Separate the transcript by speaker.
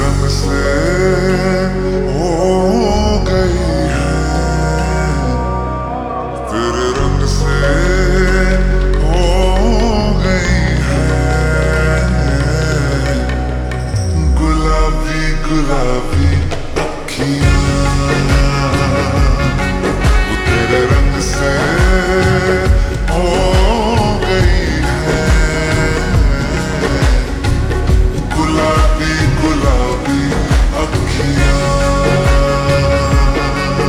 Speaker 1: रंग से हो गई है, तेरे रंग से हो गई है। गुलाबी गुलाबी अखियाँ